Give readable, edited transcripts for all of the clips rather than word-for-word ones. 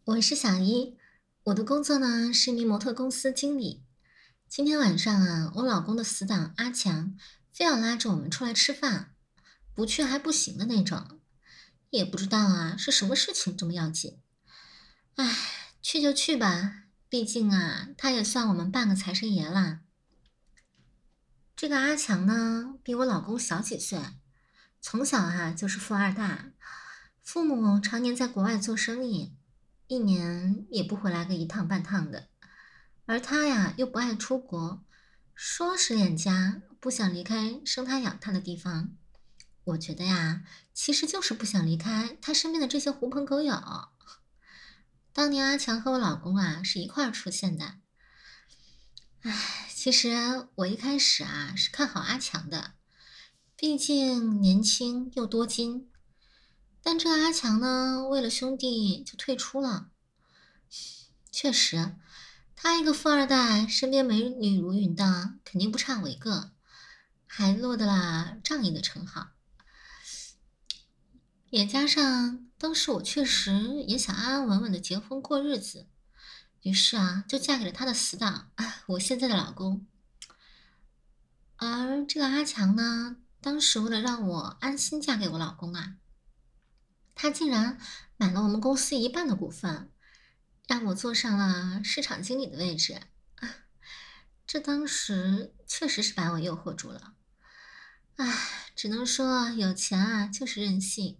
我是小一，我的工作呢是一名模特公司经理。今天晚上啊，我老公的死党阿强非要拉着我们出来吃饭，不去还不行的那种。也不知道啊是什么事情这么要紧。唉，去就去吧，毕竟啊他也算我们半个财神爷啦。这个阿强呢比我老公小几岁，从小就是富二代，父母常年在国外做生意，一年也不回来个一趟半趟的。而他呀又不爱出国，说是恋家，不想离开生他养他的地方。我觉得呀，其实就是不想离开他身边的这些狐朋狗友。当年阿强和我老公啊是一块儿出现的。唉，其实我一开始啊是看好阿强的，毕竟年轻又多金。但这阿强呢，为了兄弟就退出了。确实，他一个富二代，身边美女如云的，肯定不差我一个，还落得了仗义的称号。也加上当时我确实也想安安稳稳的结婚过日子，于是啊，就嫁给了他的死党，我现在的老公。而这个阿强呢，当时为了让我安心嫁给我老公啊，他竟然买了我们公司一半的股份，让我坐上了市场经理的位置。这当时确实是把我诱惑住了。唉，只能说有钱啊就是任性。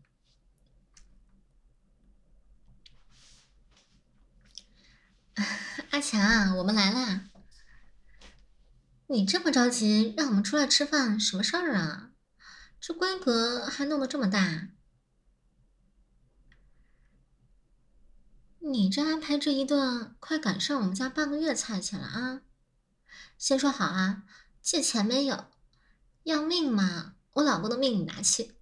阿强啊，我们来啦！你这么着急让我们出来吃饭，什么事儿啊？这规格还弄得这么大，你这安排这一顿，快赶上我们家半个月菜钱了啊！先说好啊，借钱没有，要命嘛！我老公的命你拿去。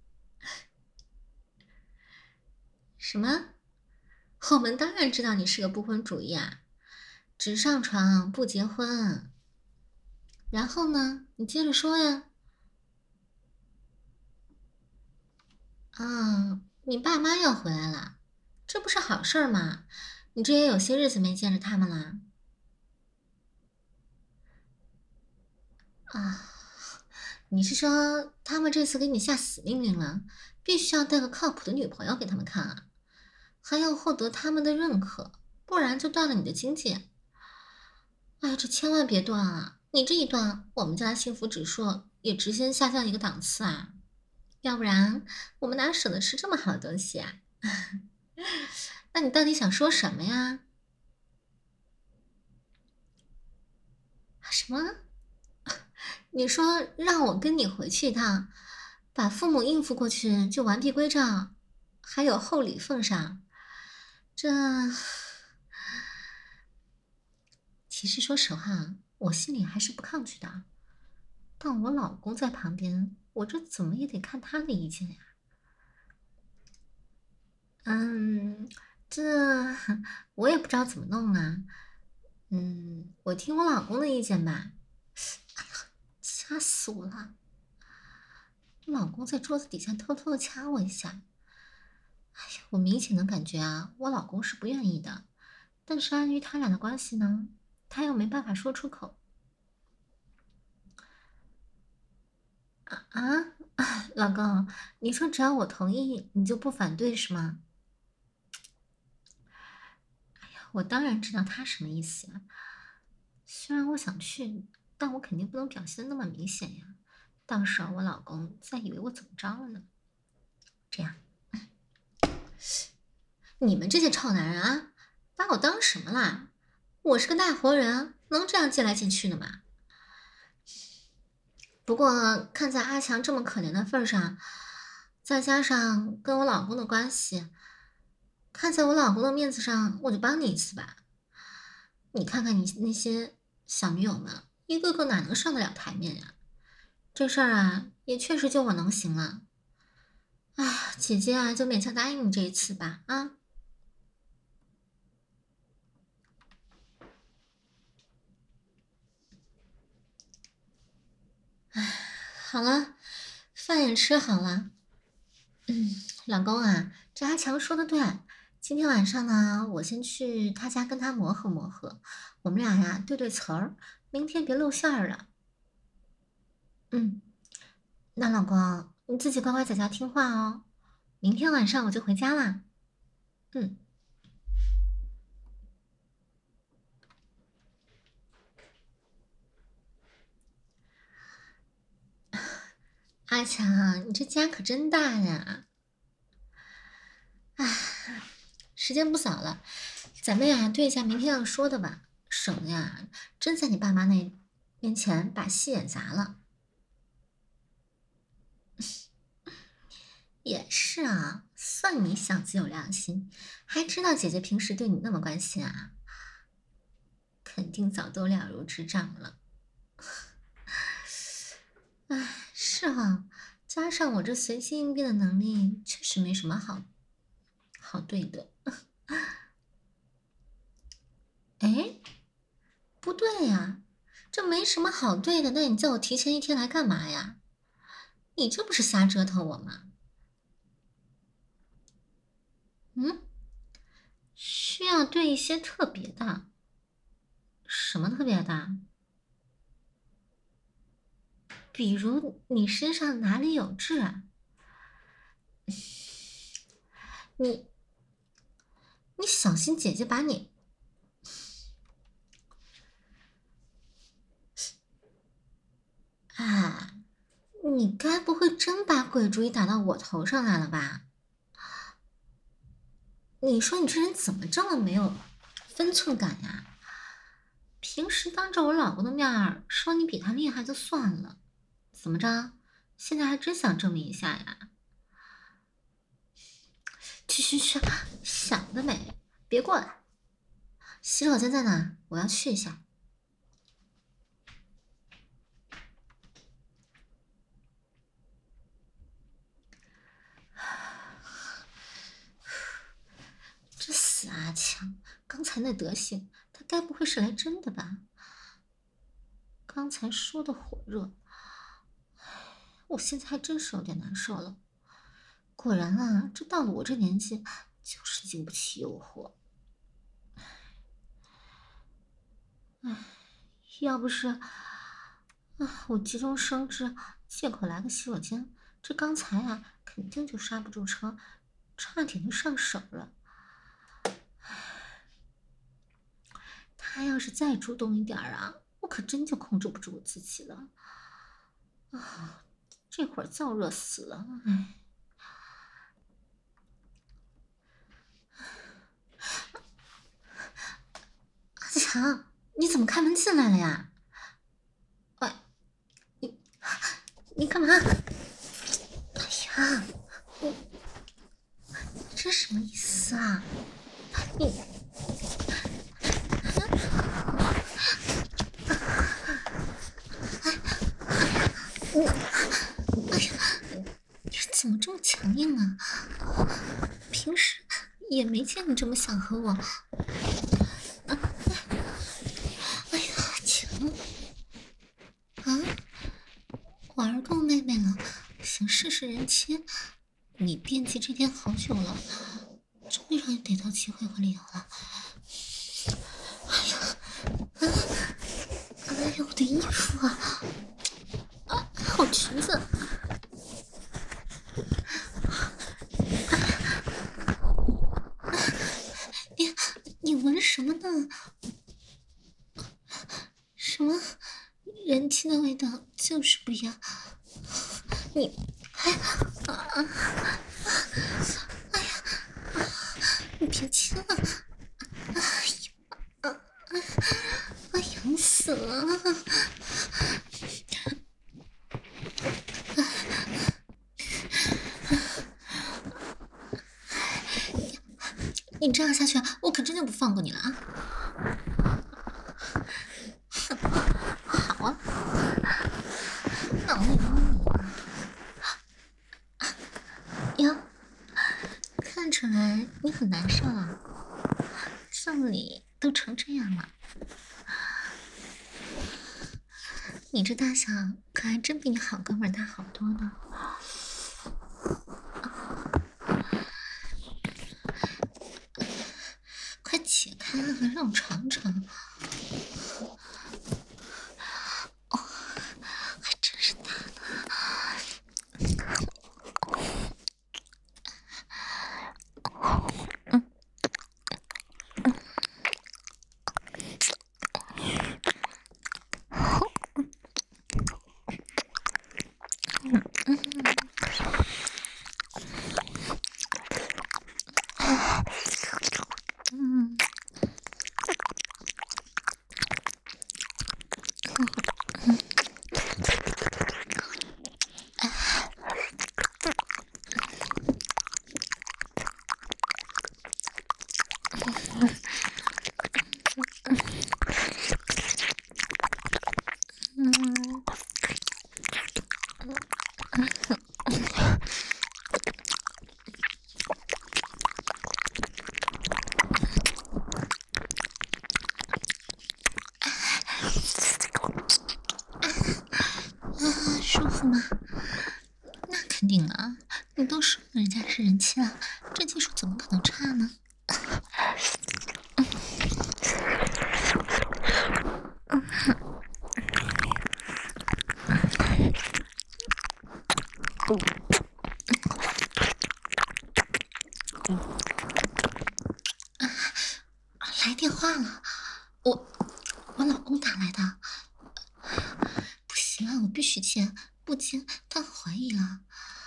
什么？我们当然知道你是个不婚主义啊，只上床不结婚。然后呢？你接着说呀。啊，你爸妈要回来了，这不是好事儿吗？你这也有些日子没见着他们了。啊，你是说他们这次给你下死命令了，必须要带个靠谱的女朋友给他们看啊，还要获得他们的认可，不然就断了你的经济。哎，这千万别断啊！你这一断，我们家的幸福指数也直线下降一个档次啊！要不然我们哪舍得吃这么好的东西啊？那你到底想说什么呀？什么？你说让我跟你回去一趟，把父母应付过去就完璧归赵，还有厚礼奉上？这其实说实话，我心里还是不抗拒的。但我老公在旁边，我这怎么也得看他的意见呀。嗯，这我也不知道怎么弄啊。我听我老公的意见吧。哎呀，掐死我了！我老公在桌子底下偷偷的掐我一下。哎呀，我明显能感觉啊，我老公是不愿意的。但是碍于他俩的关系呢，他又没办法说出口。啊，老公，你说只要我同意，你就不反对是吗？我当然知道他什么意思了。虽然我想去，但我肯定不能表现的那么明显呀，到时候我老公再以为我怎么着了呢？这样，你们这些臭男人啊，把我当什么啦？我是个大活人，能这样进来进去的吗？不过看在阿强这么可怜的份上，再加上跟我老公的关系，看在我老公的面子上，我就帮你一次吧。你看看你那些小女友们，一个个哪能上得了台面呀？这事儿啊，也确实就我能行了。哎，姐姐啊，就勉强答应你这一次吧。啊，好了，饭也吃好了。老公啊，这阿强说的对， 今天晚上呢，我先去他家跟他磨合磨合，我们俩呀对对词儿，明天别露馅儿了。嗯，那老公你自己乖乖在家听话哦，明天晚上我就回家啦。嗯，阿强，你这家可真大呀！唉，时间不早了，咱们呀对一下明天要说的吧，省得呀真在你爸妈那面前把戏演砸了。也是啊，算你小子有良心，还知道姐姐平时对你那么关心啊，肯定早都了如指掌了。唉，是哈，加上我这随机应变的能力，确实没什么好对的。哎，不对呀，这没什么好对的，那你叫我提前一天来干嘛呀？你这不是瞎折腾我吗？嗯，需要对一些特别的，什么特别的？比如你身上哪里有痣啊？你你小心姐姐把你啊！你该不会真把鬼主意打到我头上来了吧？你说你这人怎么这么没有分寸感呀？平时当着我老公的面儿说你比他厉害就算了，怎么着？现在还真想证明一下呀？去，想得美！别过来，洗手间在哪？我要去一下。这死阿强，刚才那德行，他该不会是来真的吧？刚才说的火热，我现在还真是有点难受了。果然啊，这到了我这年纪，就是经不起诱惑。唉，要不是我急中生智，借口来个洗手间，这刚才啊，肯定就刹不住车，差点就上手了。他要是再主动一点啊，我可真就控制不住我自己了。啊，这会儿燥热死了，唉。阿强，你怎么开门进来了呀？喂，你你干嘛？哎呀，你这什么意思啊？你你，哎呀，你怎么这么强硬啊？平时也没见你这么想和我。哎呀，强啊！玩够妹妹了，想试试人妻。你惦记这天好久了，终于让你逮到机会和理由了。哎呀，哎呀，我的衣服啊！好裙子，你你闻什么呢？什么人体的味道就是不一样？你还你别亲了！哎，痒死了！你这样下去，我可真就不放过你了啊！好啊，脑内有你哟，看出来你很难受啊，送礼都成这样了，你这大小可还真比你好哥们儿大好多呢。 让我尝尝。哦，还真是大嗯。嗯，舒服吗？那肯定啊，你都说人家是人妻了，这技术怎么可能差呢？来电话了，我老公打来的，不行啊，我必须接，不接他怀疑了。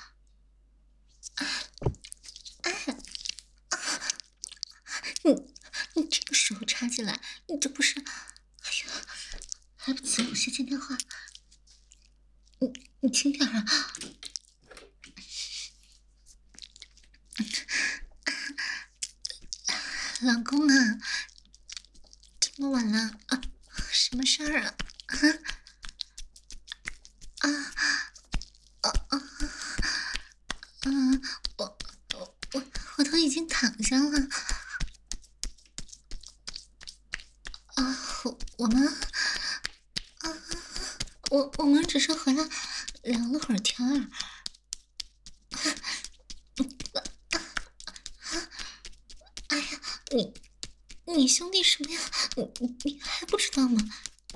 你你这个时候插进来，你这不是？哎呀，来不及，我先接电话。你轻点啊，老公啊，这么晚了啊，什么事儿啊？啊啊啊！嗯，我都已经躺下了啊，我们啊，我们只是回来聊了会儿天儿。哎呀，你兄弟什么呀？你还不知道吗？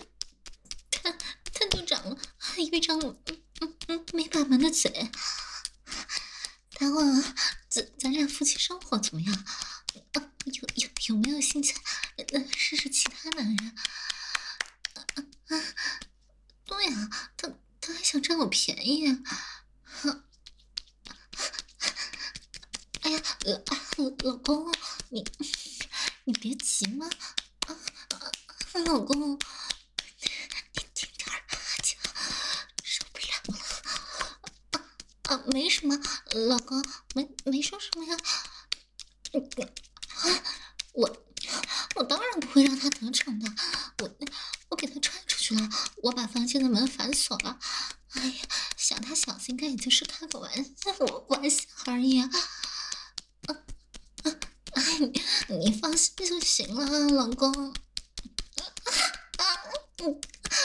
他就长了一张没把门的嘴。待会儿咱俩夫妻生活怎么样？有没有兴趣试试其他男人？对呀、他还想占我便宜啊！哎呀，老公，你别急嘛，老公，你轻点儿，姐受不了了啊！没什么，老公，没说什么呀。我我当然不会让他得逞的，我给他踹出去了，我把房间的门反锁了。哎呀，想他小子应该也就是开个玩笑而已啊。哎，你放心就行了，老公。嗯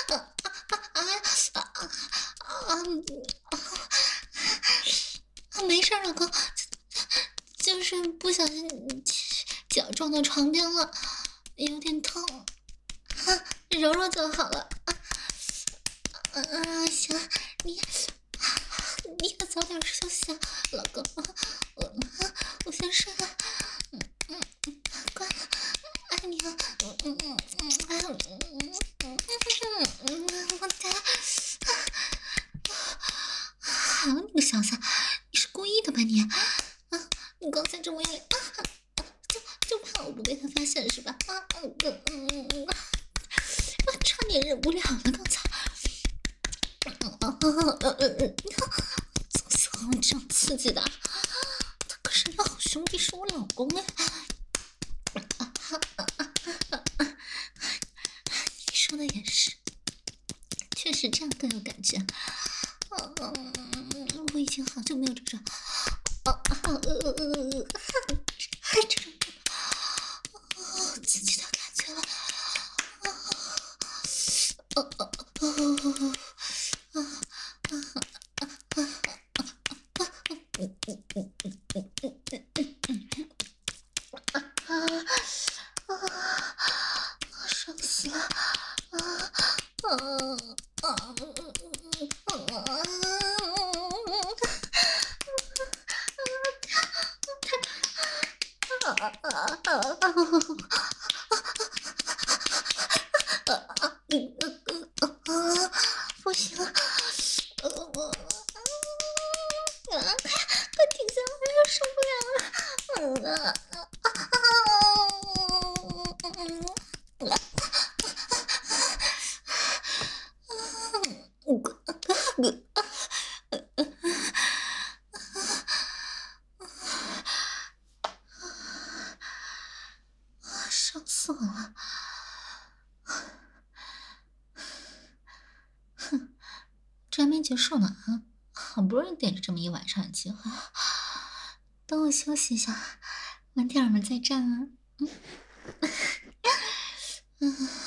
没事儿，老公，就是不小心脚撞到床边了，有点痛，揉揉就好了。行，你你也早点休息啊，老公，我先睡了，乖，爱你啊，我的，好你个小子，你是故意的吧你？你刚才这么用力，就怕我不被他发现是吧？差点忍不了了，刚才。总喜欢我这样刺激的，他可是你好兄弟，是我老公哎。你说的也是，确实这样更有感觉。我已经好久没有这种，这种刺激的感觉了。 不行了，快停下来，受不了了，伤死我了！这还没结束呢啊！好不容易逮着这么一晚上的机会，等我休息一下，晚点我们再战啊！